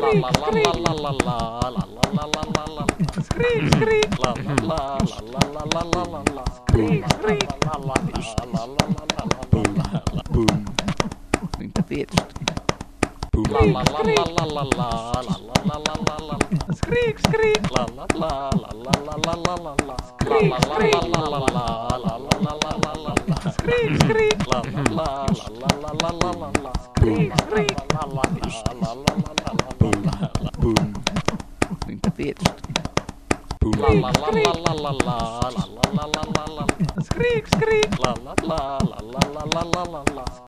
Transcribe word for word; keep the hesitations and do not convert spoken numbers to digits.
Skrik, skrik. La la la la la la la la la. Skrik, skrik. La la la la la la la la la. Skrik, skrik. La la la la la la la la. Boom. Niinpä tietysti. La la la la la la la la la la la la. Skrik, skrik. La la la la la la la la la la. Skrik, skrik. La la la la la la la la la la. Skrik, skrik. La la la la la la la la la. Skrik, skrik. La la la la la la la la. Boom. Niinpä tietysti. La la la la la la la la la la la la. Skrik, skrik. La la la